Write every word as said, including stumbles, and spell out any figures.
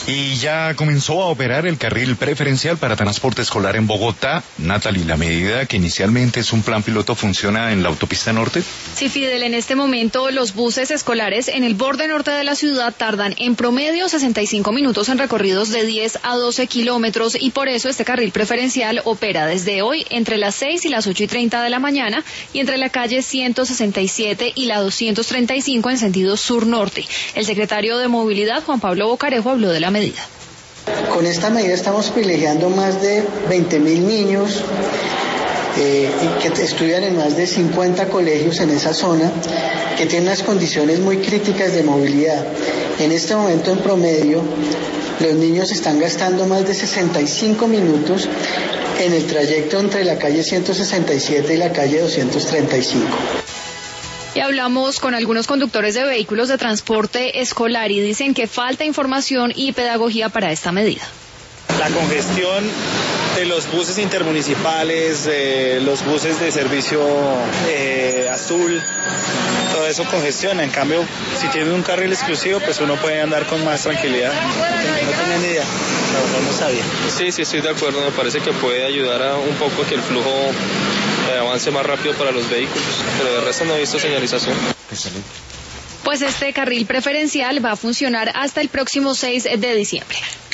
Y ya comenzó a operar el carril preferencial para transporte escolar en Bogotá. Natalie, la medida que inicialmente es un plan piloto funciona en la autopista norte. Sí, Fidel, en este momento los buses escolares en el borde norte de la ciudad tardan en promedio sesenta y cinco minutos en recorridos de diez a doce kilómetros y por eso este carril preferencial opera desde hoy entre las seis y las ocho y treinta de la mañana y entre la calle ciento sesenta y siete y la doscientos treinta y cinco en sentido sur-norte. El secretario de Movilidad, Juan Pablo Bocarejo, habló de la medida. Con esta medida estamos privilegiando más de veinte mil niños eh, que estudian en más de cincuenta colegios en esa zona, que tienen unas condiciones muy críticas de movilidad. En este momento, en promedio, los niños están gastando más de sesenta y cinco minutos en el trayecto entre la calle ciento sesenta y siete y la calle doscientos treinta y cinco. Y hablamos con algunos conductores de vehículos de transporte escolar y dicen que falta información y pedagogía para esta medida. La congestión de los buses intermunicipales, de los buses de servicio eh, azul, todo eso congestiona. En cambio, si tiene un carril exclusivo, pues uno puede andar con más tranquilidad. No tenía ni idea, no, no sabía. Sí, sí, estoy de acuerdo. Me parece que puede ayudar a un poco a que el flujo eh, avance más rápido para los vehículos, pero de resto no he visto señalización. Excelente. Pues este carril preferencial va a funcionar hasta el próximo seis de diciembre.